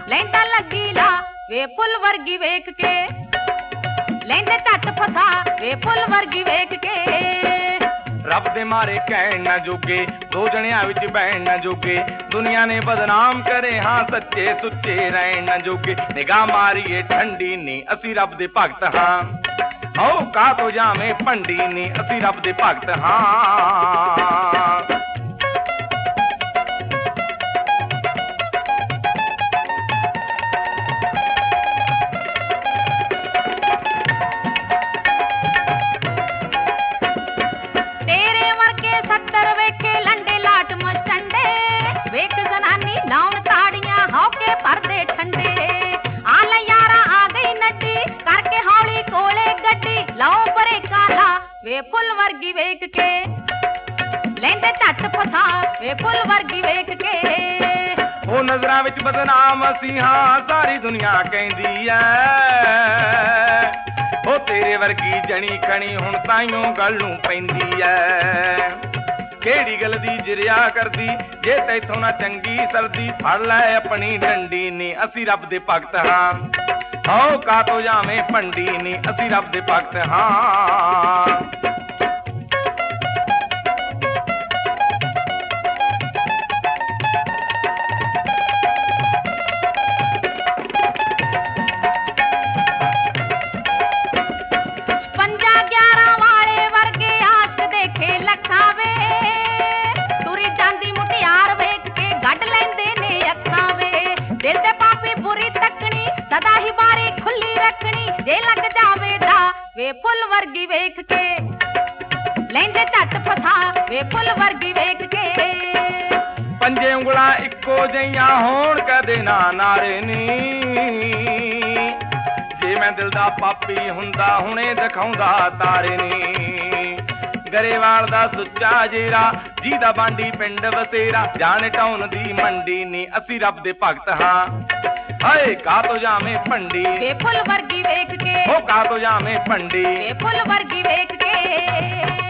ਲੈਂਦਾ ਲੱਗੀ ਲਾ ਵੇ ਫੁੱਲ ਵਰਗੀ ਵੇਖ ਕੇ ਲੈਂਦੇ ਝੱਟ ਫਸਾ ਵੇ ਫੁੱਲ ਵਰਗੀ ਵੇਖ ਕੇ ਰੱਬ ਦੇ ਮਾਰੇ ਕਹਿਣ ਨਾ ਜੋਗੇ ਦੋ ਜਣਿਆਂ ਵਿੱਚ ਬਹਿਣ ਨਾ ਜੋਗੇ ਦੁਨੀਆ ਨੇ ਬਦਨਾਮ ਕਰੇ ਹਾਂ ਸੱਚੇ ਸੁੱਚੇ ਰਹਿਣ ਨਾ ਜੋਗੇ ਨਿਗਾਹ ਮਾਰੀਏ ਠੰਡੀ ਨੀ ਅਸੀਂ ਰੱਬ ਦੇ ਭਗਤ ਹਾਂ ਹੋ ਕਾ ਤੋ ਜਾਵੇਂ ਭੰਡੀ ਨੀ ਅਸੀਂ ਰੱਬ ਦੇ ਭਗਤ ਹਾਂ ਵੇ ਫੁੱਲ ਵਰਗੀ ਵੇਖ ਕੇ ਲੈਂਦੇ ਝੱਟ ਫਸਾ ਵੇ ਫੁੱਲ ਵਰਗੀ ਵੇਖ ਕੇ ਉਹ ਨਜ਼ਰਾਂ ਵਿੱਚ ਬਦਨਾਮ ਅਸੀਂ ਹਾਂ ਸਾਰੀ ਦੁਨੀਆ ਕਹਿੰਦੀ ਐ ਉਹ ਤੇਰੇ ਵਰਗੀ ਜਣੀ ਖਣੀ ਹੁਣ ਤਾਈਓ ਗੱਲ ਨੂੰ ਪੈਂਦੀ ਐ ਕਿਹੜੀ ਗੱਲ ਦੀ ਜਿਰਿਆ ਕਰਦੀ ਜੇ ਤੈਥੋਂ ਨਾ ਚੰਗੀ ਸਰਦੀ ਫੜ ਲੈ ਆਪਣੀ ਡੰਡੀ ਨੀ ਅਸੀਂ ਰੱਬ ਦੇ ਭਗਤ ਹਾਂ ਹੋ ਕਾ ਤੋ ਜਾਵੇਂ ਭੰਡੀ ਨੀ ਅਸੀਂ ਰੱਬ ਦੇ ਭਗਤ ਹਾਂ ਸਦਾ ਹੀ ਬਾਰੀ ਖੁੱਲੀ ਰੱਖਣੀ ਜੇ ਲੱਗ ਜਾਵੇ ਦਾ ਵੇ ਫੁੱਲ ਵਰਗੀ ਵੇਖ ਕੇ ਲੈਂਦੇ ਝੱਟ ਫਸਾ ਵੇ ਫੁੱਲ ਵਰਗੀ ਵੇਖ ਕੇ ਪੰਜੇ ਉਂਗਲਾਂ ਇੱਕੋ ਜਿਹੀਆਂ ਹੋਣ ਕਦੇ ਨਾ ਨਾਰੇ ਨੀ ਜੇ ਮੈਂ ਦਿਲ ਦਾ ਪਾਪੀ ਹੁੰਦਾ ਹੁਣੇ ਦਿਖਾਉਂਦਾ ਤਾਰੇ ਨੀ ਗਰੇਵਾਲ ਦਾ ਸੁੱਚਾ ਜੇਰਾ ਜਿਹਦਾ ਬਾਂਡੀ ਪਿੰਡ ਵਸੇਰਾ ਜਾਣ ਟਾਉਨ ਦੀ ਮੰਡੀ ਨੀ ਅਸੀਂ ਰੱਬ ਦੇ ਭਗਤ ਹਾਂ ਹਾਏ ਕਾ ਤੋ ਜਾਵੇਂ ਭੰਡੀ ਵੇ ਫੁੱਲ ਵਰਗੀ ਵੇਖ ਕੇ ਹੋ ਕਾ ਤੋ ਜਾਵੇਂ ਭੰਡੀ ਵੇ ਫੁੱਲ ਵਰਗੀ ਵੇਖ ਕੇ